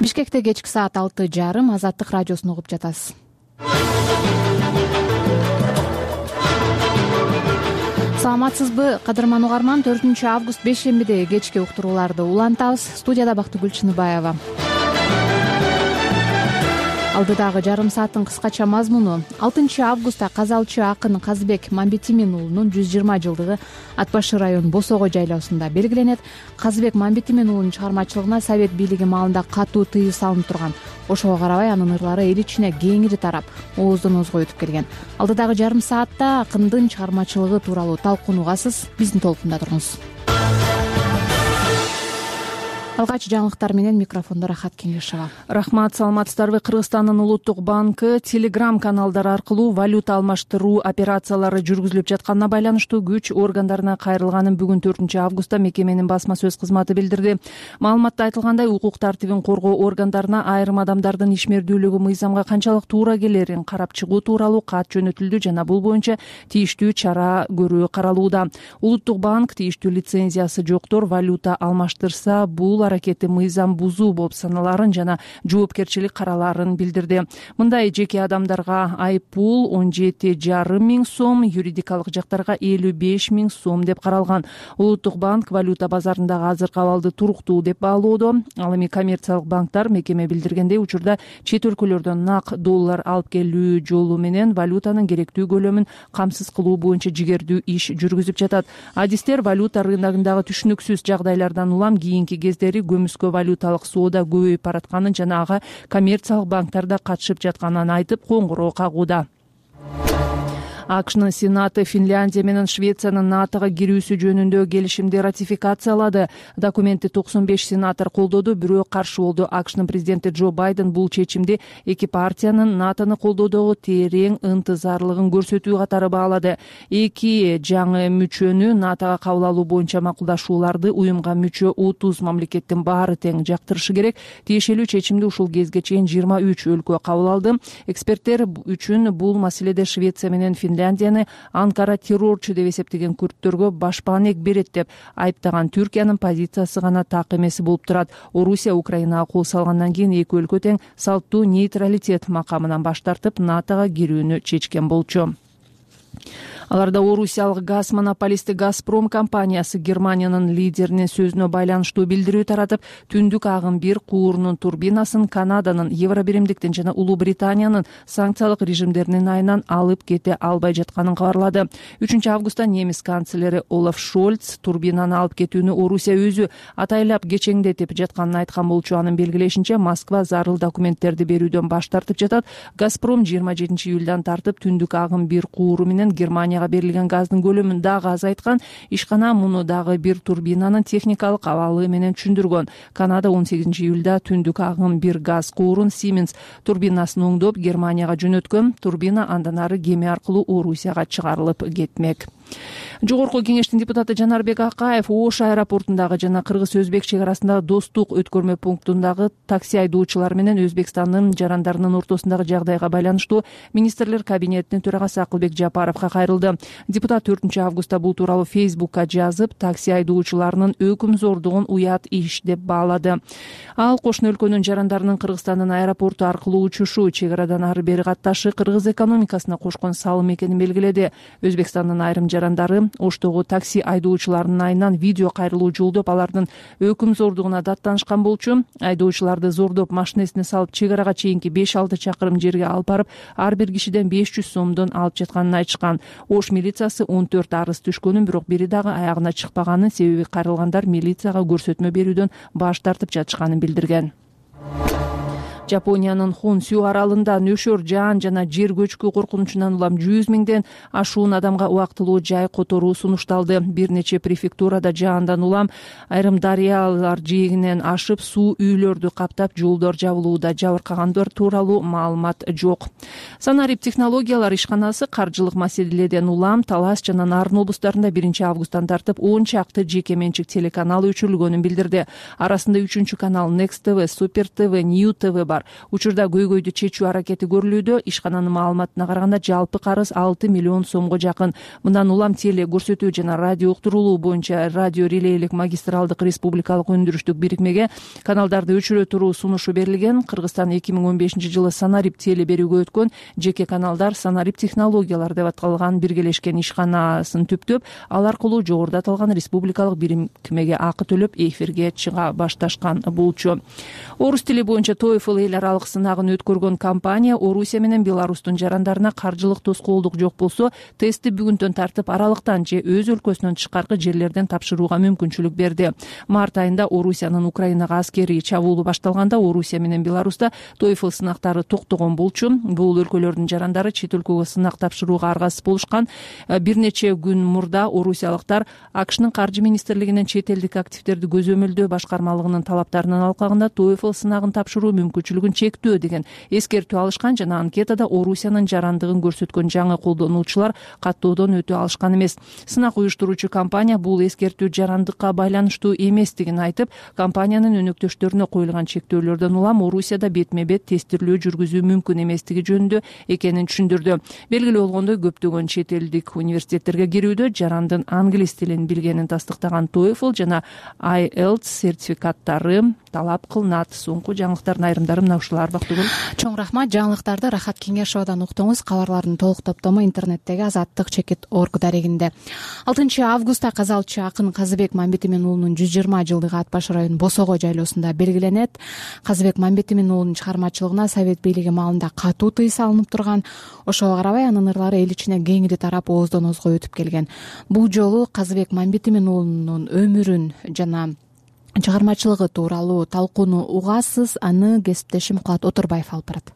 Бишкекте кечки саат 6:30 Азаттык радиосун угуп жатасыз. Саламатсызбы, кадырман угарман. 4 август бейшембиде кечки уктурууларды улантабыз. Студияда Бактыгүл Чыныбаева. Алдыдагы жарым сааттын кыскача мазмуну: 6 августта казалчы акын Казбек Мамбетимин уулунун 120 жылдыгы Ат башы район Босого жайлоосунда белгиленет. Казбек Мамбетимин уулунун чыгармачылыгына Совет бийлиги маалында катуу тыюу салынып турган. Ошого карабай анын ырлары эл ичине кеңири тарап, ооздон оозго өтүп келген. Алдыдагы жарым саатта акындын чыгармачылыгы тууралуу талкуугасыз. Биздин толкунда туруңуз. Алгач жаңылыктар менен микрофондо Рахат Кеңешова. Рахмат, саламатсыздарбы. Кыргызстандын улуттук банкы Telegram каналдары аркылуу валюта алмаштыруу операциялары жүргүзүлүп жатканына байланыштуу күч органдарына кайрылганын бүгүн 4 августта мекеменин басма сөз кызматы билдирди. Маалыматта айтылгандай, укук тартибин коргоо органдарына айрым адамдардын ишмердүүлүгү мыйзамга канчалык туура келерин карап чыгуу тууралуу кат жөнөтүлдү жана бул боюнча тийиштүү чара көрүү каралууда. Улуттук банк тийиштүү лицензиясы жоктор валюта алмаштырса, бул аракети мыйзам бузуу болуп саналарын жана жоопкерчилик караларын билдирди. Мындай жеке адамдарга айыппул 17,5 миң сом, юридикалык жактарга 55 миң сом деп каралган. Улуттук банк валюта базарындагы азыркы абалды туруктуу деп баалоодо. Ал эми коммерциялык банктар мекеме билдиргендей учурда чет өлкөлөрдөн нак доллар алып келүү жолу менен валютанын керектүү көлөмүн камсыз кылуу боюнча жигердүү иш жүргүзүп жатат. Адистер валюта рыногундагы түшүнүксүз жагдайлардан улам кийинки кездери көмүскө валюталык соода көбөйүп баратканын жана ага коммерциялык банктар да катышып жатканын айтып коңгуроо кагууда. АКШнын Сенаты Финляндия менен Швециянын НАТОго кирүүсү жөнүндө келишимди ратификациялады. Документти 95 сенатор колдоду, бирөө каршы болду. АКШнын президенти Джо Байден бул чечимди эки партиянын НАТОну колдоодогу терең ынтызарлыгын көрсөтүү катары баалады. Эки жаңы мүчөнү НАТОго кабыл алуу боюнча макулдашууларды уюмга мүчө 30 мамлекеттин баары тең жактырышы керек. Тиешелүү чечимди ушул кезге чейин 23 өлкө кабыл алды. Эксперттер үчүн бул маселеде Швеция менен Финляндияны Анкара террорчу деп эсептеген күрттөргө башпаанек берет деп айыптаган Түркиянын позициясы гана так эмеси болуп турат. Орусия Украинага кол салгандан кийин эки өлкө тең салттуу нейтралитет макамынан баш тартып НАТОго кирүүнү чечкен болчу. Аларда орусиялык газ монополисти Газпром компаниясы Германиянын лидеринин сөзүнө байланыштуу билдирүү таратып, түндүк агым 1 куурунун турбинасын Канаданын, Евробиримдиктин жана Улуу Британиянын санкциялык режимдеринин айынан алып кете албай жатканын кабарлады. 3 августта немис канцлери Олаф Шольц турбинаны алып кетүүнү Орусия өзү атайлап кечеңдетип жатканын айткан болчу. Анын белгилешинче, Москва зарыл документтерди берүүдөн баш тартып жатат. Газпром 27 июлдан тартып түндүк агым 1 кууру менен Германияга берилген газдын көлөмүн дагы азайткан. Ишкана муну дагы бир турбинанын техникалык абалы менен түшүндүргөн. Канада 18 июлда түндүк агым 1 газ куурун Siemens турбинасын оңдоп Германияга жөнөткөн. Турбина андан ары кеме аркылуу Орусияга чыгарылып кетмек. Жогорку кеңештин депутаты Жанарбек Акаев Ош аэропортундагы жана Кыргыз-Өзбек чек арасындагы достук өткөрмө пунктундагы такси айдоочулар менен Өзбекстандын жарандарынын ортосундагы жагдайга байланыштуу министрлер кабинетинин төрагасы Акылбек Жапаровго кайрылды. Депутат 4 августта бул тууралуу Фейсбукка жазып, такси айдоочуларынын өкүмзордугун уят иш деп баалады. Ал кошуна өлкөнүн жарандарынын Кыргызстандын аэропорту аркылуу учушу, чек арадан ары бери катташы кыргыз экономикасына кошкон салым экенин белгиледи. Өзбекстандын айрым жарандары Оштогу такси айдоочуларынын айынан видео кайрылуу жолдоп, алардын өкүмзордугуна даттанышкан болчу. Айдоочуларды зордоп машинесине салып чек арага чейинки 5-6 чакырым жерге алып барып, ар бир кишиден 500 сомдон алып жатканын айтышкан. Ош милициясы 14 арыз түшкөнүн, бирок бири дагы аягына чыкпаганын, себеби кайрылгандар милицияга көрсөтмө берүүдөн баш тартып жатышканын билдирген. Жапониянын Хонсю аралында нөшөр жаан жана жер көчкү коркунучунан улам 100 миңден ашуун адамга убактылуу жай которуу сунушталды. Бир нече префектурада жаандан улам айрым дарыялар жээгинен ашып, суу үйлөрдү каптап, жолдор жабылууда. Жабыркагандар тууралуу маалымат жок. Санарип технологиялар ишканасы каржылык маселелерден улам Талас жана Нарын облустарында 1 августтан тартып 10 чакты жеке менчик телеканал өчүрүлгөнүн билдирди. Арасында 3 канал Next TV, Super TV, New TV бар. Учурда көйгөйдү чечүү аракети көрүлүүдө. Ишкананын маалыматына караганда жалпы карыз 6 миллион сомго жакын. Мындан улам теле көрсөтүү жана радио уктуруулуу боюнча радио релейлик магистралдык республикалык өндүрүштүк бирикмеге каналдарды өчүрө туруу сунушу берилген. Кыргызстан 2015-жылы Санарип теле берүүгө өткөн жеке каналдар Санарип технологиялар деп аталган биргелешкен ишканасын түптөп, ал аркылуу жогоруда аталган республикалык бирикмеге акы төлөп эфирге чыга башташкан болчу. Орус тили боюнча TOEFL эл аралык сынагын өткөргөн компания Орусия менен Беларустун жарандарына каржылык тоскоолдук жок болсо, тестти бүгүндөн тартып аралыктан же өз өлкөсүнөн тышкаркы жерлерден тапшырууга мүмкүнчүлүк берди. Март айында Орусиянын Украинага аскерий чабуулу башталганда Орусия менен Беларуста TOEFL сынактары токтогон болчу. Бул өлкөлөрдүн жарандары чет өлкөгө сынак тапшырууга аргасыз болушкан. Бир нече күн мурда орусиялыктар АКШнын каржы министрлигинин чет элдик активдерди көзөмөлдөө башкармалыгынын талаптарынын алкагында TOEFL сынагын тапшыруу мүмкүнчүлүгүн чектөө деген эскертүү алышкан жана анкетада Орусиянын жарандыгын көрсөткөн жаңы колдонуучулар каттоодон өтө алышкан эмес. Сынак уюштуруучу компания бул эскертүү жарандыкка байланыштуу эместигин айтып, компаниянын өнөктөштөрүнө коюлган чектөөлөрдөн улам Орусияда бетме бет тестирлөө жүргүзүү мүмкүн эместиги жөнүндө экенин түшүндүрдү. Белгилүү болгондой, көптөгөн чет элдик университеттерге кирүүдө жарандын англис тилин билгенин тастыктаган TOEFL жана IELTS сертификаттары талап кылынат. Соңку жаңылыктардын айрымдары мына ушулар. Бактыгүл. Чоң рахмат. Жаңылыктарды Рахат Кеңешовадан уктуңуз. Кабарлардын толук топтому интернеттеги azаттык.org дарегинде. 6 августта казалчы акын Казыбек Мамбетимин уулунун 120 жылдыгы Ат башы районунун Босого жайлоосунда белгиленет. Казыбек Мамбетимин уулунун чыгармачылыгына совет бийлиги маалында катуу тыюу салынып турган. Ошого карабай анын ырлары эл ичине кеңири тарап, ооздон оозго өтүп келген. Бул жолу Казыбек Мамбетимин уулунун өмүрүн жана чыгармачылыгы тууралуу талкууну угасыз. Аны кесиптешим Кулат Отурбаев алып барат.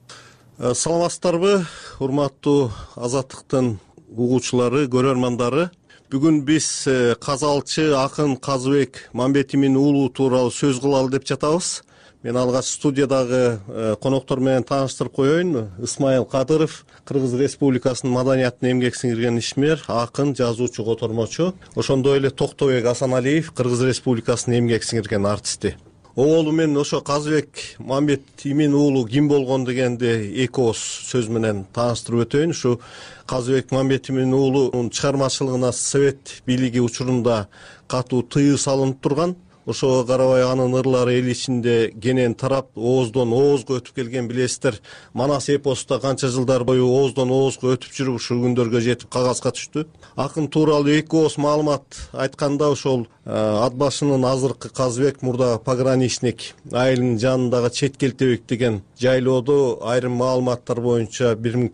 Саламатсыздарбы, урматтуу Азаттыктын угуучулары, көрөрмандары. Бүгүн биз казалчы акын Казыбек Мамбетимин уулу тууралуу сөз кылалы деп жатабыз. Мен алгач студиядагы коноктор менен тааныштырып коеюн. Исмаил Кадыров, Кыргыз Республикасынын маданиятына эмгек сиңирген ишмер, акын, жазуучу, котормочу. Ошондой эле Токтобек Асаналиев, Кыргыз Республикасынын эмгек сиңирген артисти. Оолу мен ошо Казыбек Мамбетимин уулу ким болгон дегенди эки ооз сөз менен тааныштырып өтөйүн. Ушу Казыбек Мамбетимин уулунун чыгармачылыгына совет бийлиги учурунда катуу тыюу салынып турган. Ошого карабай анын ырлары эл ичинде кенен тарап, ооздон оозго өтүп келген. Билесиздер, Манас эпосунда канча жылдар бою ооздон оозго өтүп жүрүп ушул күндөргө жетип кагазга түштү. Акын тууралуу эки ооз маалымат айтканда, ошол Ат башынын азыркы Казыбек мурда пограничник айылынын жанындагы Четкелтебек деген жайлоодо айрым маалыматтар боюнча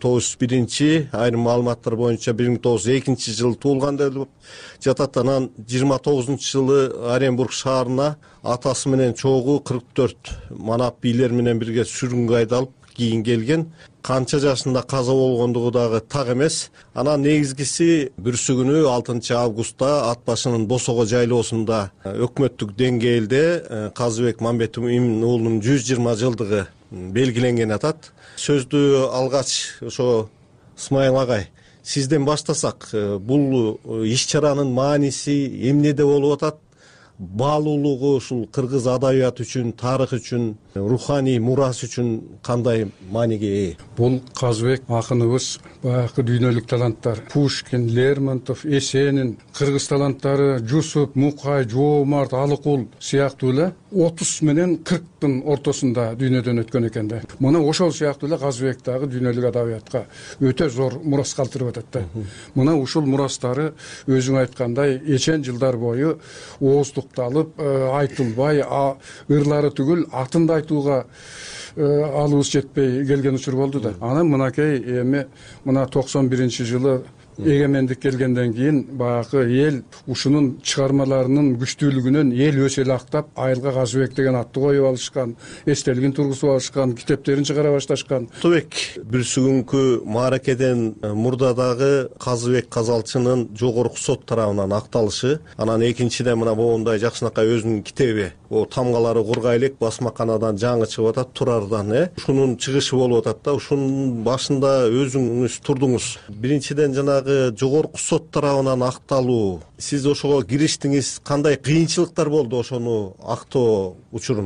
1901, айрым маалыматтар боюнча 1902 жылы туулган деп жатат. Анан 29-жылы Оренбург шаарына атасы менен чогуу 44 манап бийлер менен бирге сүргүнгө айдалып кийин келген. Канча жашында каза болгондугу дагы так эмес. Анан негизгиси бүрсү күнү 6 августта Ат башынын Босого жайлоосунда өкмөттүк деңгээлде Казыбек Мамбетимин уулунун 120 жылдыгы белгиленген атат. Сөздү алгач ошо Исмаил агай, сизден баштасак, бул иш-чаранын мааниси эмнеде болуп атат? Баалуулугу ушул кыргыз адабияты үчүн, тарых үчүн, руханий мурас үчүн кандай мааниге ээ? Бул Казыбек акыныбыз баягы дүйнөлүк таланттар. Пушкин, Лермонтов, Эсенин, кыргыз таланттары Жусуп, Мукай, Жоомарт, Алыкул сыяктуу эле 30 менен 40-тын ортосунда дүйнөдөн өткөн экен да. Мына ошол сыяктуу эле Казыбек дагы дүйнөлүк адабиятка өтө зор мурас калтырып атат да. Мына ушул мурастары өзүң айткандай эчен жылдар бою ооздукталып, айтылбай, ырлары түгүл атын да айтууга алыбыз жетпей келген учур болду да. Анан мынакей эми мына 91-жылы эгемендик келгенден кийин баягы эл ушунун чыгармаларынын күчтүүлүгүнөн эл өз эле актап айылга Казыбек деген атты коюп алышкан, эстелигин тургузуп алышкан, китептерин чыгара башташкан. Токтобек бүрсүгүнкү мааракеден мурда дагы Казыбек казалчынын жогорку сот тарабынан акталышы, анан экинчиден мына могундай жакшынакай өзүнүн китеби, о тамгалары кургай элек басмаканадан жаңы чыгып атат, Турардан, ушунун чыгышы болуп атат да. Ушунун башында өзүңүз турдуңуз. Биринчиден жанагы жогорку сот тарабынан акталуу, сиз ошого кириштиңиз, кандай кыйынчылыктар болду ошону актоо учурунда?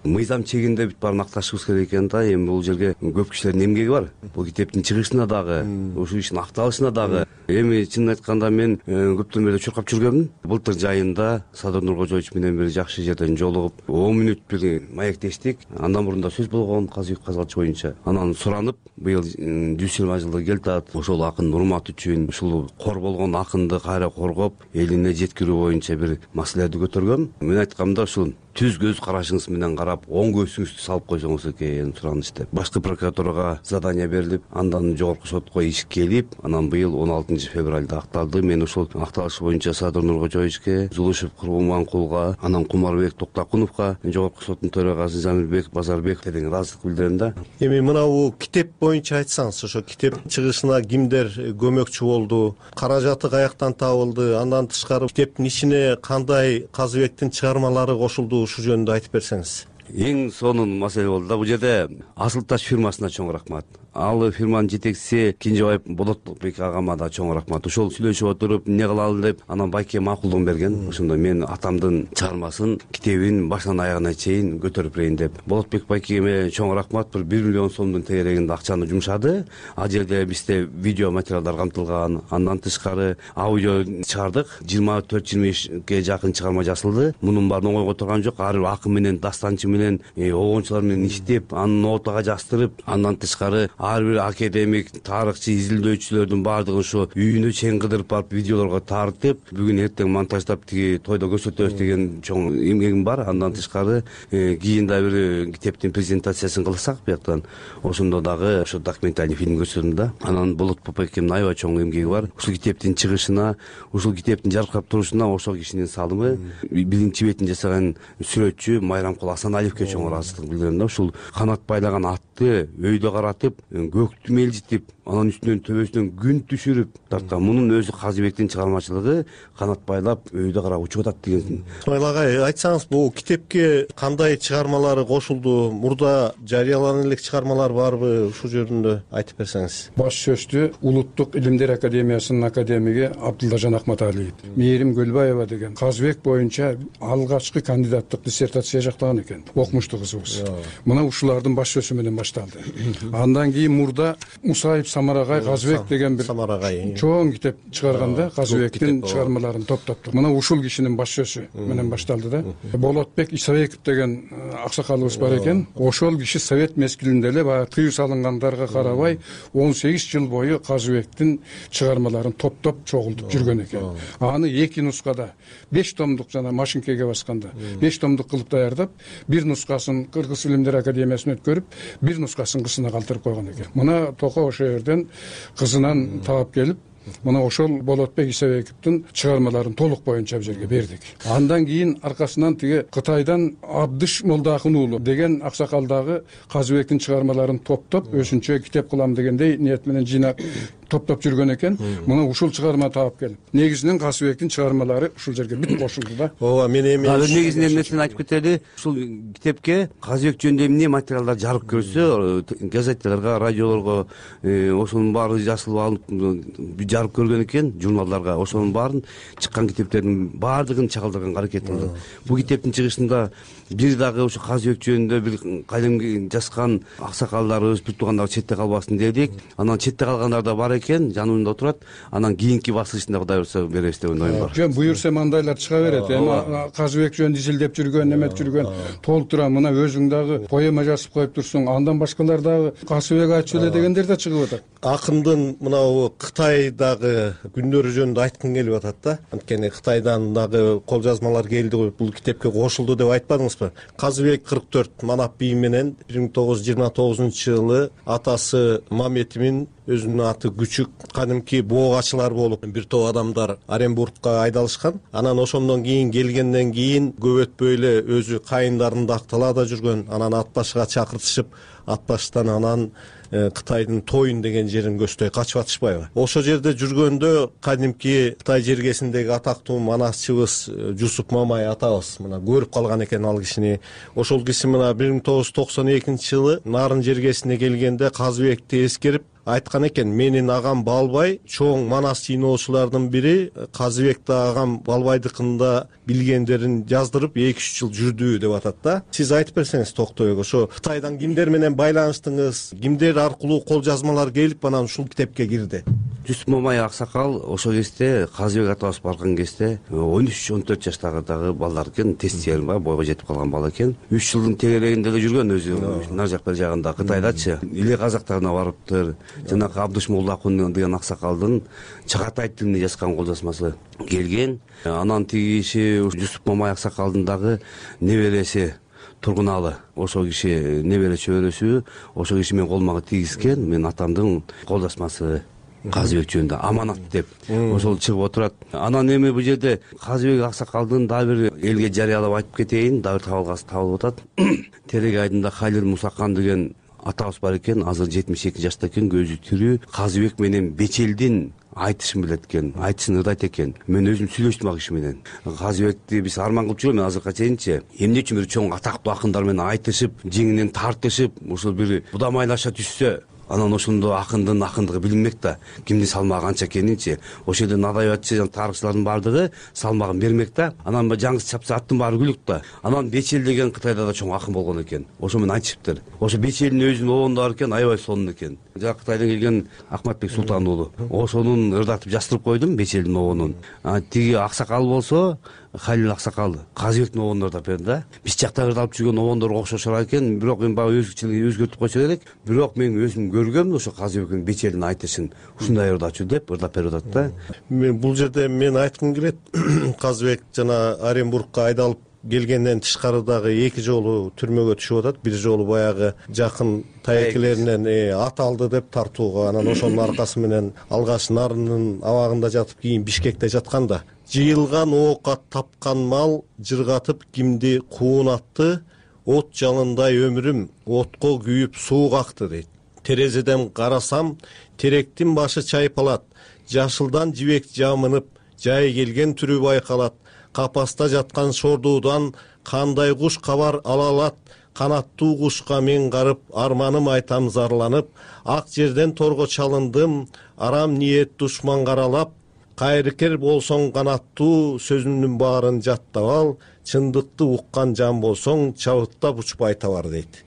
мыйзам чегинде бүт баарын акташыбыз керек экен да. Эми бул жерге көп кишилердин эмгеги бар. Бул китептин чыгышына дагы, ушул иштин акталышына дагы. Эми чынын айтканда мен көптөн бери чуркап жүргөмүн. Былтыр жайында Садыр Нуркожоевич менен бир жакшы жерден жолугуп 10 мүнөт бир маектештик. Андан мурун да сөз болгон казыбек казалчы боюнча. Анан суранып, быйыл 120 жылдык келтат. Ошол акындын урматы үчүн ушул кор болгон акынды кайра коргоп, элине жеткирүү боюнча бир маселелерди көтөргөм. Мен айткамда ушул түз көз карашыңыз менен карап, оң көзүңүздү салып койсоңуз экен сураныш деп. Башкы прокуратурага задание берилип, андан жогорку сотко иш келип, анан быйыл 16 февралда акталды. Мен ушул акталыш боюнча Садыр Нуркожоевичке, Зулушев Курманкулга, анан Кумарбек Токтакуновго, жогорку соттун төрагасы Замирбек Базарбековге деген ыраазычылык билдирем. Эми мына бул китеп боюнча айтсаңыз, ошо китеп чыгышына кимдер көмөкчү болду, каражаты каяктан табылды, андан тышкары китептин ичине кандай Казыбектин чыгармалары кошулду, ушул жөнүндө айтып берсеңиз. Эң сонун маселе болду да. Бул жерде Асыл Таш фирмасына чоң рахмат. Ал фирманын жетекчиси Кинжебаев Болотбек агама да чоң рахмат. Ошол сүйлөшүп отуруп, эмне кылалы деп, анан байке макулдугун берген. Ошондо мен атамдын чыгармасын, китебин башынан аягына чейин көтөрүп берейин деп. Болотбек байкеме чоң рахмат. Бир 1 миллион сомдун тегерегинде акчаны жумшады. Ал жерде бизде видео материалдар камтылган. Андан тышкары аудио чыгардык. 24-25ге жакын чыгарма жазылды. Мунун баарын оңойго турган жок. Ар бир акын менен, дастанчы менен, огончулар менен иштеп, анын нотага жаздырып, андан тышкары ар бир академик, тарыхчы, изилдөөчүлөрдүн баардыгын ушу үйүнө чейин кыдырып барып видеолорго тартып, бүгүн эртең монтаждап тиги тойдо көрсөтөбүз деген чоң эмгегим бар. Андан тышкары кийин да бир китептин презентациясын кылсак бияктан, ошондо дагы ошо документальный фильм көрсөтөм да. Анан Болот Попекемдин аябай чоң эмгеги бар. Ушул китептин чыгышына, ушул китептин жаркырап турушуна ошол кишинин салымы, биринчи бетин жасаган сүрөтчү Майрамкул Асаналиевке чоң ыраазычылык билдирем да. Ушул канат байлаган атты өйдө каратып, көктү мелжитип, анан үстүнөн төбөсүнөн күн түшүрүп тарткан. Мунун өзү Казыбектин чыгармачылыгы, канат байлап өйдө карап учуп атат деген. Исмаил агай, айтсаңыз, бул китепке кандай чыгармалары кошулду? Мурда жарыялана элек чыгармалар барбы? Ушул жөнүндө айтып берсеңиз. Баш сөздү Улуттук илимдер академиясынын академиги Абдуллажан Акматалиев, Мээрим Көлбаева деген Казыбек боюнча алгачкы кандидаттык диссертация жактаган экен. Окумуштуу кызыбыз. Мына ушулардын баш сөзү менен башталды. Андан кийин мурда Мусаев Самарагай Казыбек деген бир чоң китеп чыгарганда, Казыбектин чыгармаларын топтоптук. Мына ушул кишинин баш сөзү менен башталды да. Болотбек Исабеков деген аксакалыбыз бар экен. Ошол киши совет мезгилинде эле баягы тыюу салынгандарга карабай 18 жыл бою Казыбектин чыгармаларын топтоп чогултуп жүргөн экен. Аны 2 нускада 5 томдук жана машинкеге басканда 5 томдук кылып даярдап, бир нускасын Кыргыз илимдер академиясына өткөрүп, бир нускасын кызына калтырып койгон экен. Мына Токо ошо жерден кызынан таап келип, мына ошол Болотбек Исабековдун чыгармаларын толук боюнча бул жерге бердик. Андан кийин аркасынан тиги Кытайдан Абдыш Молдахун уулу деген аксакалдагы Казыбектин чыгармаларын топтоп, өзүнчө китеп кылам дегендей ниет менен жыйнап топтоп жүргөн экен. Мына ушул чыгарма таап келип, негизинен Казыбектин чыгармалары ушул жерге бүт кошулду да. Ооба, мен эми негизинен нерсени айтып кетели. Ушул китепке Казыбек жөнүндө эмне материалдар жарык көрсө, газеттелерге, радиолорго ошонун баары жазылып алып жарып көргөн экен, журналдарга. Ошонун баарын чыккан китептердин баардыгын чагылдырганга аракет кылды. Бул китептин чыгышында бир дагы ошо Казыбек жөнүндө бир кадимки жазган аксакалдарыбыз, бүт туугандар четте калбасын дедик. Анан четте калгандар да бар экен, жаныбызда отурат. Анан кийинки басылышында Кудай буйрса беребиз деп оюм бар. Жөн буйрса мандайлар чыга берет. Эми Казыбек жөнүндө изилдеп жүргөн, эмет жүргөн, толтура мына өзүң дагы поэма жазып коюп турсуң, андан башкалар дагы Казыбек айтчу эле дегендер да чыгып атат. Акындын мына Кытайдагы күндөрү жөнүндө айткым келип атат да. Анткени Кытайдан дагы кол жазмалар келди, бул китепке кошулду деп айтпадыңызбы? Казыбек 44 манап бийим менен 1929-жылы атасы Мамбетимин, өзүнүн аты Күчүк, кадимки боогачылар болуп бир топ адамдар Оренбургка айдалышкан. Анан ошондон кийин келгенден кийин көп өтпөй эле өзү кайындарында Ак-Талаада жүргөн. Анан ат башыга чакыртышып, ат баштан анан Кытайдын Тойун деген жерин көздөй качып атышпайбы? Ошол жерде жүргөндө кадимки Кытай жергесиндеги атактуу манасчыбыз Жусуп Мамай атабыз мына көрүп калган экен ал кишини. Ошол киши мына 1992-жылы Нарын жергесине келгенде Казыбекти эскерип, айткан экен, менин агам Балбай чоң манас чыйноочулардын бири, Казыбек да агам Балбайдыкында билгендерин жаздырып 2-3 жыл жүрдү деп атат да. Сиз айтып берсеңиз Токтобек, ошо Кытайдан кимдер менен байланыштыңыз, кимдер аркылуу кол жазмалар келип анан ушул китепке кирди? Жүсүп Момай аксакал ошол кезде Казыбек атабыз барган кезде 13-14 жаштагы дагы балдар экен, тестиерин бар, бойго жетип калган бала экен. 3 жылдын тегерегинде эле жүргөн өзү, нар жак бер жагында Кытайдачы. Иле казактарына барыптыр. Жанагы Абдыш Молдакун деген аксакалдын Чагатай тилинде жазган кол жазмасы келген. Анан тиги киши Жүсүп Момай аксакалдын дагы небереси Тургуналы, ошол киши небере чөбөрөсү, ошол киши менен колмага тийгизген. Мен атамдын кол жазмасы Казыбек жөнүндө аманат деп ошол чыгып отурат. Анан эми бул жерде Казыбек аксакалдын дагы бир элге жарыялап айтып кетейин, дагы табылгасы табылып атат. Терек айдында Халил Мусакан деген атабыз бар экен, азыр 72 жашта экен, көзү тирүү. Казыбек менен Бечелдин айтышын билет экен, айтышын ырдайт экен. Мен өзүм сүйлөштүм ал киши менен. Казыбекти биз арман кылып жүрөм, мен азыркыга чейинчи. Эмне үчүн бир чоң атактуу акындар менен айтышып, жеңинен тартышып, ушул бир будамайлаша түшсө, анан ошондо акындын акындыгы билинмек да, кимдин салмагы канча экенинчи. Ошол жерде адабиятчы жана тарыхчылардын баардыгы салмагын бермек да. Анан жаңгыс чапса аттын баары күлүк да. Анан Бечел деген Кытайда да чоң акын болгон экен. Ошо менен айтышыптыр. Ошо Бечелдин өзүнүн обондо бар экен, аябай сонун экен. Жана Кытайдан келген Акматбек Султан уулу. Ошонун ырдатып жастырып койдум Бечелдин обонун. Тиги аксакал болсо Халил аксакал Казыбектин обондору да берди да. Биз жакта ырдалып жүргөн обондорго окшошор экен, бирок эми баягы өзгөчөлүгү өзгөртүп койсо керек. Бирок мен өзүм көргөм ошо Казыбектин Бечелдин айтышын. Ушундай ырдачу деп ырдап берип атат да. Мен бул жерде мен айткым келет, Казыбек жана Оренбургка айдалып келгенден тышкары дагы 2 жолу түрмөгө түшүп атат. Бир жолу баягы жакын таекелеринен аталды деп тартууга, анан ошонун аркасы менен алгач Нарынын абагында жатып, кийин Бишкекте жатканда жыйылган оокат тапкан мал жыргатып кимди куунатты, от жалындай өмүрүм отко күйүп суук акты дейт. Терезеден карасам теректин башы чайпалат, жашылдан жибек жамынып жай келген түрү байкалат. Капаста жаткан шордуудан кандай куш кабар ала алат, канаттуу кушка мен карып арманым айтам зарланып, ак жерден торго чалындым, арам ниет душман каралап, кайрыкер болсоң канаттуу сөзүнүн баарын жаттап ал, чындыкты уккан жан болсоң чабыттап учпай табар дейт.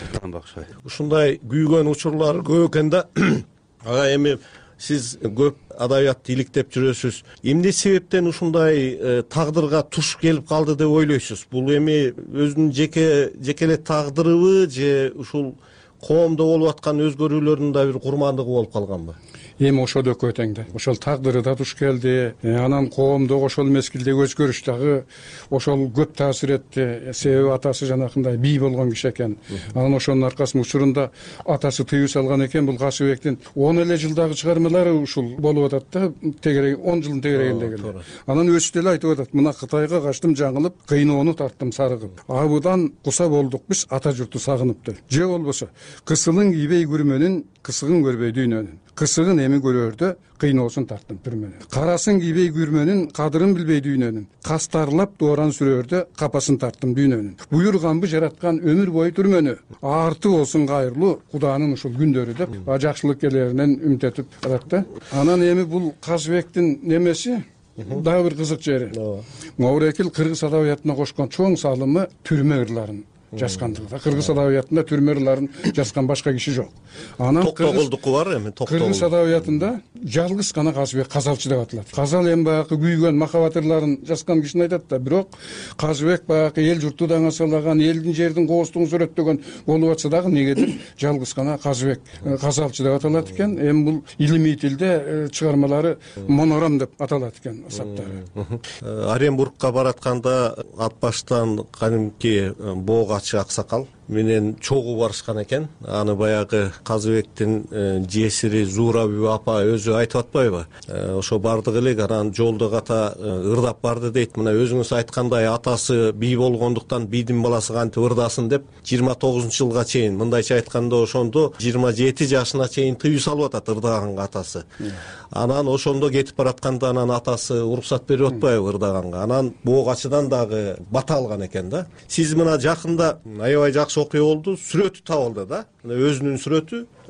Ушундай күйгөн учурлар көп экен да. Ага эми сиз көп адабиятты иликтеп жүрөсүз. Эмне себептен ушундай тагдырга туш келип калды деп ойлойсуз? Бул эми өзүнүн жекеле тагдырыбы же ушул коомдо болуп аткан өзгөрүүлөрдүн да бир курмандыгы болуп калганбы? Эми ошол экөө тең да. Ошол тагдыры да туш келди. Анан коомдогу ошол мезгилдеги өзгөрүш дагы ошол көп таасир этти. Себеби атасы жанакындай бий болгон киши экен. Анан ошонун аркасында учурунда атасы тыюу салган экен. Бул Касыбектин 10 эле жылдагы чыгармалары ушул болуп атат да. Тегереги 10 жылдын тегерегинде келди. Анан өсүп эле айтып атат. Мына Кытайга качтым жаңылып, кыйноону тарттым сарыгып. Абыдан куса болдук биз ата журту сагынып деп. Же болбосо кысылын кийбей күрмөнүн, кысыгын көрбөй дүйнөнүн. Кысыгын эми көрөрдө кыйноосун тарттым түрмөнүн. Карасын кийбей күрмөнүн, кадырын билбей дүйнөнүн. Кастарлап дооран сүрөрдө капасын тарттым дүйнөнүн. Буйрганбы жараткан өмүр бою түрмөнү. Арты болсун кайырлуу Куданын ушул күндөрү деп жакшылык келеринен үмүт этип атат да. Анан эми бул Казыбектин немеси дагы бир кызык жери. Маврекил кыргыз адабиятына кошкон чоң салымы түрмө ырларын жазгандыгы. Кыргыз адабиятында түрмө ырларын жазган башка киши жок. Анан Токтогулдуку бар эми, Кыргыз адабиятында жалгыз гана Казыбек Казалчы деп аталат. Казал эми баягы күйгөн махабат ырларын жазган кишини айтат да, бирок Казыбек баягы эл журтту даңасалаган, элдин жердин коостугун сүрөттөгөн болуп атса дагы негедир жалгыз гана Казыбек Казалчы деп аталат экен. Эми бул илимий тилде чыгармалары монорам деп аталат экен саптары. Оренбургка баратканда ат баштан кадимки боогачы аксакал менен чогуу барышкан экен. Аны баягы Казыбектин жесири Зуура бүбү апа өзү айтып атпайбы? Ошо бардык элек, анан жолдо ката ырдап барды дейт. Мына өзүңүз айткандай атасы бий болгондуктан бийдин баласы кантип ырдасын деп 29-жылга чейин, мындайча айтканда ошондо 27 жашына чейин тыюу салып атат ырдаганга атасы. Анан ошондо кетип баратканда анан атасы уруксат берип атпайбы ырдаганга. Анан боогачыдан дагы бата алган экен да. Сиз мына жакында аябай жакшы окуя болду, сүрөтү табылды да. Өзүнүн сүрөтү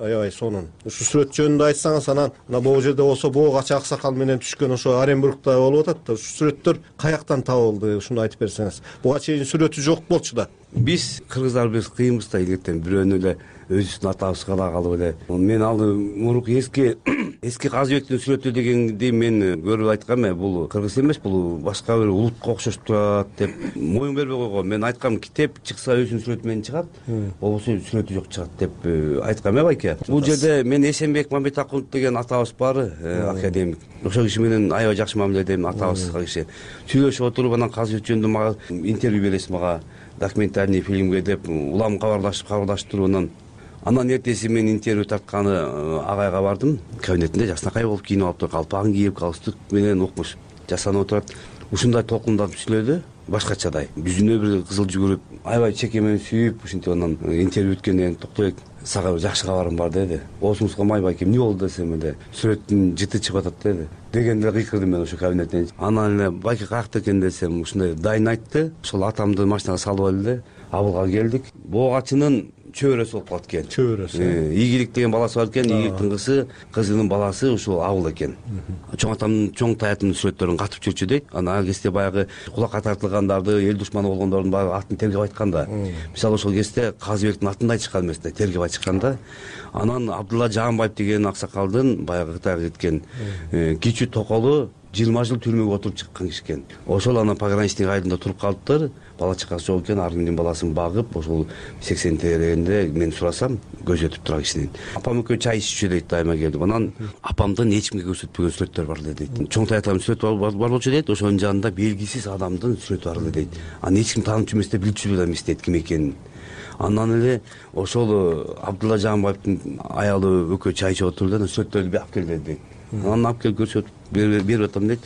аябай сонун. Ушу сүрөт жөнүндө айтсаңыз, анан мына могу жерде болсо Боо Кача аксакал менен түшкөн ошо Оренбургда болуп атат да. Ушу сүрөттөр каяктан табылды? Ушуну айтып берсеңиз. Буга чейин сүрөтү жок болчу да. Биз кыргыздар биз кыйынбыз да, илгертен бирөөнү эле өзүбүздүн атабызга да калып эле. Мен ал мурунку эски Казыбектин сүрөтү дегенди мен көрүп айткам, бул кыргыз эмес, бул башка бир улутка окшошуп турат деп моюн бербей койгом. Мен айткам, китеп чыкса өзүнүн сүрөтү менен чыгат, болбосо сүрөтү жок чыгат деп айткам байке. Бул жерде мен Эсенбек Мамбетакулов деген атабыз бар, академик. Ошол киши менен аябай жакшы мамиледем, атабыз киши. Сүйлөшүп отуруп, анан Казыбек жөнүндө мага интервью бересиз, мага документальный фильмге деп улам кабарлашып туруп, анан эртеси мен интервью тартканы агайга бардым. Кабинетинде жакшынакай болуп кийинип алыптыр, калпагын кийип, галстук менен укмуш жасанып отурат. Ушундай толкундатып сүйлөдү, башкачадай. Жүзүнө бир кызыл жүгүрүп, аябай чекемен сүйүп, ушинтип анан интервью бүткөндөн кийин Токтобек, сага жакшы кабарым бар деди. Оозуңузга май байке, эмне болду десем эле, сүрөттүн жыты чыгып атат деди. Дегенде кыйкырдым мен ошо кабинеттен. Анан эле байке каякта экен десем, ушундай дайын айтты. Ошол атамды машинага салып алып эле Абылга келдик. Боо Качынын чөбөрөсү болуп калат экен. Чөбөрөсү. Ийгилик деген баласы бар экен, Ийгиликтин кызынын баласы ушул Абыл экен. Чоң атамдын, чоң таятымдын сүрөттөрүн катып жүрчү дейт. Анан ал кезде баягы кулакка тартылгандарды, эл душманы болгондордун баягы атын тергеп айткан да. Мисалы ошол кезде Казыбектин атын да айтышкан эмес да, тергеп айткан да. Анан Абдулла Жаанбаев деген аксакалдын баягы Кытайга кеткен кичүү токолу 20 жыл түрмөгө отуруп чыккан киши экен. Ошол анан пограничник айылында туруп калыптыр. Бала чакасы жок экен, ар кимдин баласын багып, ошол 80 тегерегенде мен сурасам, көзү өтүп турган кишинин. Апам экөө чай иччү дейт, дайыма келип. Анан апамдын эч кимге көрсөтпөгөн сүрөттөр бар эле дейт. Чоң таятамдын сүрөтү бар болчу дейт, ошонун жанында белгисиз адамдын сүрөтү бар эле дейт. Анан эч ким таанычу эмес деп билчү эле эмес дейт ким экенин. Анан эле ошол Абдулла Жаанбаевдин аялы экөө чай ичип отурду да, сүрөттөрдү алып келди дейт. Анан алып келип көрсөтүп берип атам дейт.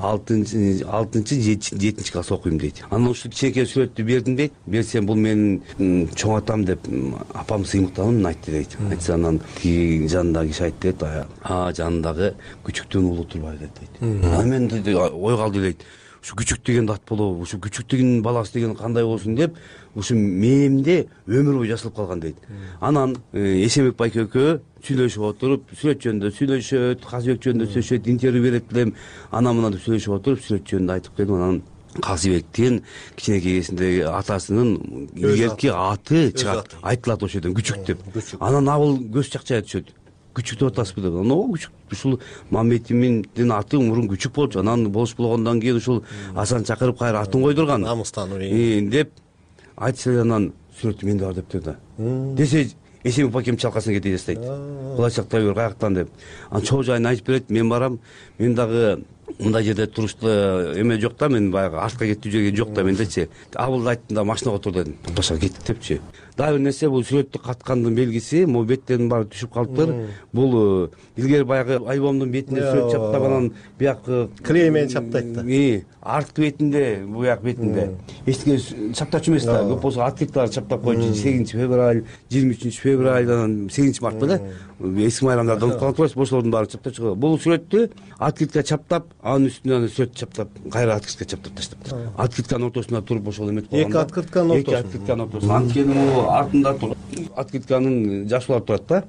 6-7 класс окуйм дейт. Анан ушул кичинекей сүрөттү бердим дейт. Берсем бул менин чоң атам деп апам сыймыктанын айтты дейт. Айтса анан жанындагы киши айтты дейт, жанындагы күчүктөн улуу турбайбы дейт. Анан мен ой калды дейт. Ушу күчүк деген ат болобу? Ушу күчүк деген баласы деген кандай болсун деп, ушу мээнимде өмүр бою жасалып калган дейт. Анан Эсенбек байке экөө сүйлөшүп отуруп, сүрөт жөнүндө сүйлөшөт, Казыбек жөнүндө сүйлөшөт, интервью берет элем. Анан мына деп сүйлөшүп отуруп, сүрөт жөнүндө айтып келдим. Анан Казыбектин кичинекей кезиндеги атасынын илгерки аты чыгат, айтылат ошол жерден күчүк деп. Анан Абыл көз чакчая түшөт. Күчүк деп атасызбы деп. Анан күчүк, ушул Мамбетиминдин аты мурун күчүк болчу. Анан болуш болгондон кийин ушул Асан чакырып кайра атын койдурган. Намыстануу деп айтса, анан сүрөтү менде бар дептир да. Десе Эсенбек байкем чалкасына кете жастайт. Кулай чактай бер, каяктан деп. Анан чоо жайын айтып берет, мен барам. Мен дагы мындай жерде турушта эме жок да, мен баягы артка кетип жүргөн жок да мендечи. Абылды айттым да, машинага отур дедим. Башка кеттик депчи. Дагы бир нерсе, бул сүрөттү каткандын белгиси, могу беттерин баары түшүп калыптыр. Бул илгери баягы альбомдун бетинде сүрөт чаптап, анан бияк клей менен чаптайт да. Арткы бетинде, буяк бетинде. Эчтеке чаптачу эмес да, көп болсо открыткалар чаптап койчу. 8-февраль, 23-февраль, анан 8-март беле. Эски майрамдарда унуп калып, ошолордун баарын чаптап чыгып. Бул сүрөттү открытка чаптап, анын үстүнө сүрөт чаптап, кайра открытка чаптап таштап. Открытканын ортосунда туруп ошол эмет болгон. Эки открытканын ортосунда. Анткени артында туруп, открытканын жашуулар турат да.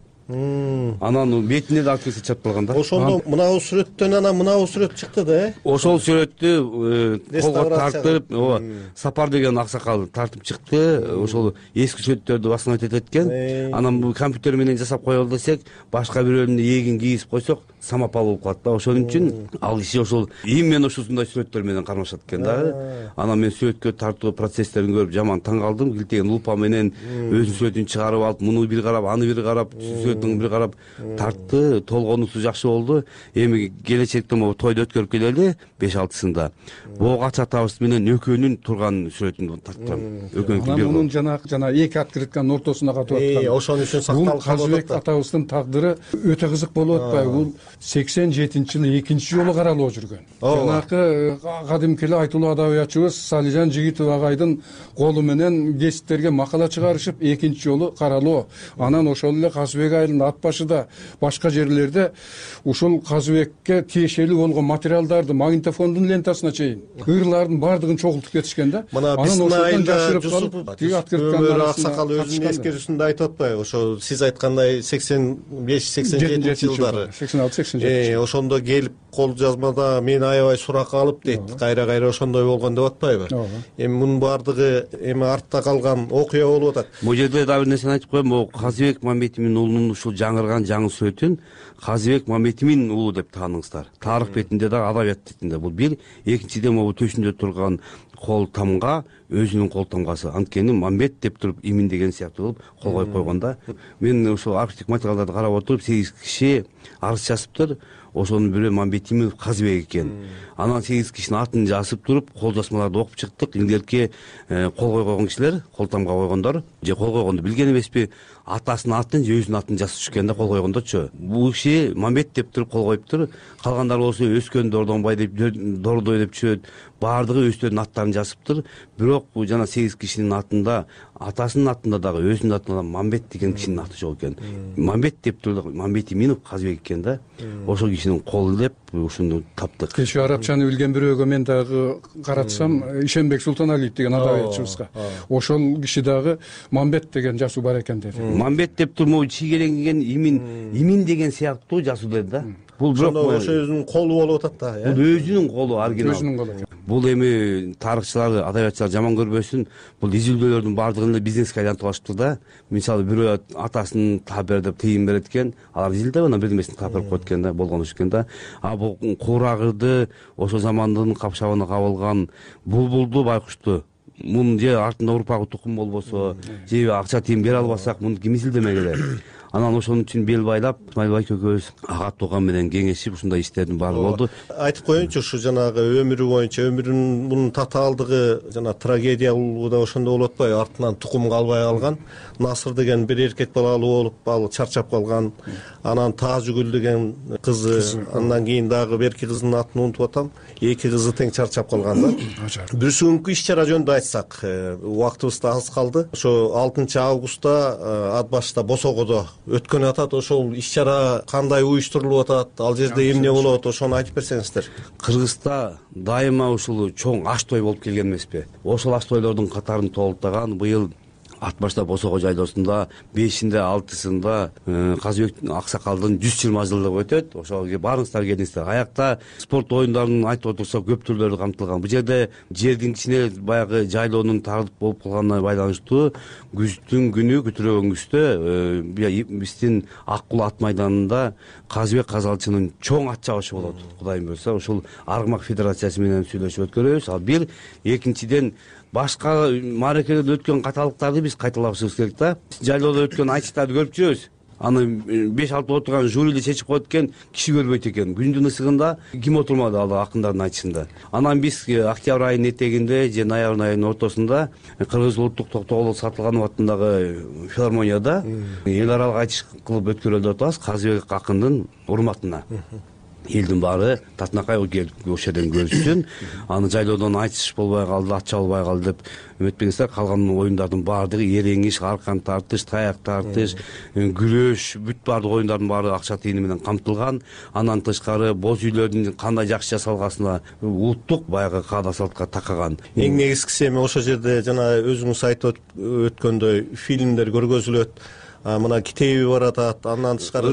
Анан бетине да открытка чапталган да. Ошондо мынабу сүрөттөн анан мынабу сүрөт чыкты да, Ошол сүрөттү колго тартып, Сапар деген аксакал тартып чыкты. Ошол эски сүрөттөрдү восстановить этет экен. Анан бул компьютер менен жасап коелу десек, башка бирөөнүн эгин кийгизип койсок, самопал болуп калат да. Ошон үчүн ал киши ошол именно ушундай сүрөттөр менен кармашат экен да. Анан мен сүрөткө тартуу процесстерин көрүп жаман таң калдым. Килтеген лупа менен өзүнүн сүрөтүн чыгарып алып, муну бир карап, аны бир карап, сүрөтүн бир карап тартты. Толгонусу жакшы болду. Эми келечекте могу тойду өткөрүп келели 5-6-сында. Боо Кача атабыз менен экөөнүн турган сүрөтүн тарттым. Анан мунун жана эки открытканын ортосуна катып аткан. Ошон үчүн сакталып калып атат. Казыбек атабыздын тагдыры өтө кызык болуп атпайбы? Бул 87-жылы экинчи жолу каралып жүргөн. Жанакы кадимки эле айтылуу адабиятчыбыз Салижан Жигитов агайдын колу менен гезиттерге макала чыгарышып экинчи жолу каралуу. Анан ошол эле Казыбек айылынын ат башыда башка жерлерде ушул Казыбекке тиешелүү болгон материалдарды магнитофондун лентасына чейин ырлардын баардыгын чогултуп кетишкен да. Мына биздин айылда Өмөр Аксакал өзүнүн эскерүүсүндө айтып атпайбы, ошо сиз айткандай 85-87 жылдары 86-87 ошондо келип кол жазмада мени аябай суракка алып дейт. Кайра ошондой болгон деп атпайбы? Эми мунун баардыгы эми артта калган окуя болуп атат. Бул жерде дагы бир нерсени айтып коеюн. Могу Казыбек Мамбетимин уулунун ушул жаңырган жаңы сүрөтүн Казыбек Мамбетимин уулу деп тааныңыздар. Тарых бетинде дагы адабият бетинде. Бул бир. Экинчиден могу төшүндө турган кол тамга өзүнүн кол тамгасы. Анткени Мамбет деп туруп имин деген сыяктуу кылып кол коюп койгон да. Мен ошол архивдик материалдарды карап отуруп 8 киши арыз жазыптыр. Ошонун бирөө Мамбетимин Казыбек экен. Анан 8 кишинин атын жазып туруп, кол жазмаларды окуп чыктык. Илгерки кол койгон кишилер, кол тамга койгондор, же кол койгонду билген эмеспи, атасынын атын же өзүнүн атын жазып түшкөн да кол койгондорчу. Бул киши Мамбет деп туруп кол коюптур. Калгандары болсо Өскөн Дордонбай деп, Дордой деп түшөт. Баардыгы өздөрүнүн аттарын жазыптыр. Бирок бул жана 8 кишинин атында, атасынын атында дагы өзүнүн атында Мамбет деген кишинин аты жок экен. Мамбет деп туруп Мамбетиминов Казыбек экен да. Ошол кишинин колу деп ушуну таптык. Кечээ арабчаны билген бирөөгө мен дагы каратсам, Ишенбек Султаналиев деген адабиятчыбызга. Ошол киши дагы Мамбет деген жазуу бар экен деди. Мамбет деп туруп чийгелеңген имин деген сыяктуу жазуу деди да. Бул бирок ошо өзүнүн колу болуп атат да. Бул өзүнүн колу оригинал. Өзүнүн колу экен. Бул эми тарыхчылар, адабиятчылар жаман көрбөсүн. Бул изилдөөлөрдүн баардыгын эле бизнеске айлантып алышыптыр да. Мисалы бирөө атасынын таап бер деп тыйын берет экен, алар изилдеп анан бирдемесин таап берип коет экен да, болгон иш экен да. А бул куурагырды ошол замандын капшабына кабылган булбулду, байкушту мунун же артында урпагы тукум болбосо, же акча тыйын бере албасак муну ким изилдемек эле? Анан ошон үчүн бел байлап, Исмаил байкөкөбүз ага тууган менен кеңешип ушундай иштердин баары болду. Айтып коеюнчу, ушу жанагы өмүрү боюнча, өмүрүнүн мунун татаалдыгы жана трагедиялуулугу да ошондо болуп атпайбы? Артынан тукум калбай калган. Насыр деген бир эркек балалуу болуп, ал чарчап калган. Анан Таажүгүл деген кызы, андан кийин дагы берки кыздын атын унутуп атам. Эки кызы тең чарчап калган да. Бүрсүгүнкү иш-чара жөнүндө айтсак, убактыбыз да аз калды. Ошо 6 августта ат башта Босогодо өткөн атат. Ошол иш-чара кандай уюштурулуп атат, ал жерде эмне болот, ошону айтып берсеңиздер. Кыргызста дайыма ушул чоң аш той болуп келген эмеспи? Ошол аш тойлордун катарын толуктаган быйыл ат башта Босого жайлоосунда 5-inde 6-сында Казыбек Аксакалдын 120 жылдыгы өтөт. Ошого баарыңыздар келиңиздер. Аякта спорт оюндарын айтып отурсак көп түрлөрү камтылган. Бул жерде жердин кичине баягы жайлоонун тарып болуп калганына байланыштуу күздүн күнү, күтүрөгөн күздө биздин Ак Кул ат майданында Казыбек Казалчынын чоң ат чабышы болот. Кудайым буйрса, ушул Аргымак федерациясы менен сүйлөшүп өткөрөбүз. Ал бир, экинчиден башка мааракелерде өткөн каталыктарды биз кайталашыбыз керек да. Жайлоодо өткөн айтыштарды көрүп жүрөбүз. Аны 5-6 отурган жюрилер чечип коет экен, киши көрбөйт экен. Күндүн ысыгында ким отурмады ал акындардын айтышында. Анан биз октябрь айынын этегинде же ноябрь айынын ортосунда Кыргыз улуттук Токтогул Сатылганов атындагы филармонияда эл аралык айтыш кылып өткөрөлүп атабыз Казыбек акындын урматына. Элдин баары Татынакай келип ошол жерден көрүшсүн. Аны жайлоодон айтыш болбой калды, ат чабылбай калды деп үмүттенсек, калган оюндардын баардыгы эреңиш, аркан тартыш, таяк тартыш, күрөш, бүт баардык оюндардын баары акча тыйыны менен камтылган. Андан тышкары боз үйлөрдүн кандай жакшы жасалгасына улуттук баягы каада салтка такаган. Эң негизгиси эми ошол жерде жана өзүңүз айтып өткөндөй фильмдер көргөзүлөт. Мына китеби баратат, андан тышкары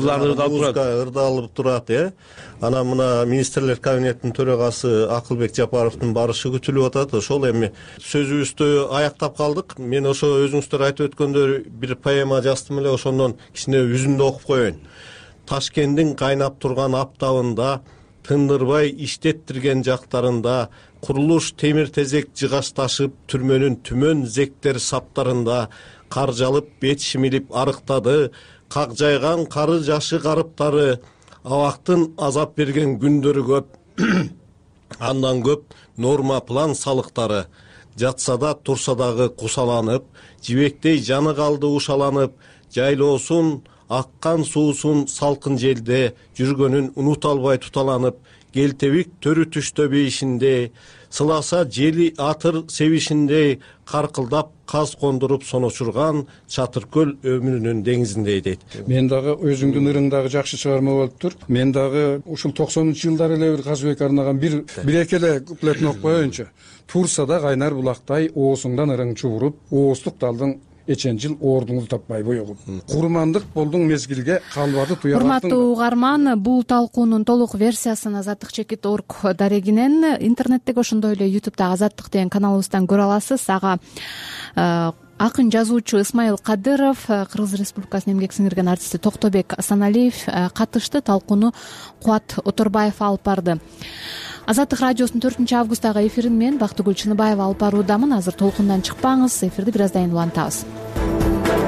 ырдалып турат, Анан мына министрлер кабинетинин төрагасы Акылбек Жапаровдун барышы күтүлүп атат. Ошол эми сөзүбүздү аяктап калдык. Мен ошо өзүңүздөр айтып өткөндөр бир поэма жаздым эле, ошондон кичине үзүндү окуп коеюн. Ташкенттин кайнап турган аптабында, тындырбай иштеттирген жактарында, курулуш темир тезек жыгашташып, түрмөнүн түмөн зектер саптарында кар жалып, бет шимилип арыктады, как жайган кары жашы карыптары, абактын азап берген күндөрү көп, андан көп норма план салыктары, жатса да турса дагы кусаланып, жибектей жаны калды ушаланып, жайлоосун аккан суусун салкын желде жүргөнүн унута албай туталанып, келтебик төрү түштө бейишинде, сыласа жели атыр себишиндей каркылдап каз кондуруп соночурган Чатыркөл өмүрүнүн деңизиндей дейт. Мен дагы өзүңдүн ырың дагы жакшы чыгарма болуптур. Мен дагы ушул 90-жылдары эле бир Казыбек арнаган бир эки эле куплетин окуп коеюнчу. Турса да кайнар булактай оосуңдан ырың чууруп, ооздук талдың эчен жыл ордуңду таппай боегуп. Курмандык болдуң мезгилге калбады туягаттың. Урматтуу угарман, бул талкуунун толук версиясын azattik.org дарегинен, интернеттеги ошондой эле YouTube'дагы Азаттык деген каналыбыздан көрө аласыз. Ага акын жазуучу Исмаил Кадыров, Кыргыз Республикасынын эмгек сиңирген артисти Токтобек Асаналиев катышты. Талкууну Кубат Оторбаев алып барды. Азаттык радиосунун 4-августтагы эфирин мен Бактыгүл Чыныбаева алып баруудамын. Азыр толкундан чыкпаңыз, эфирди бир аздан кийин улантабыз.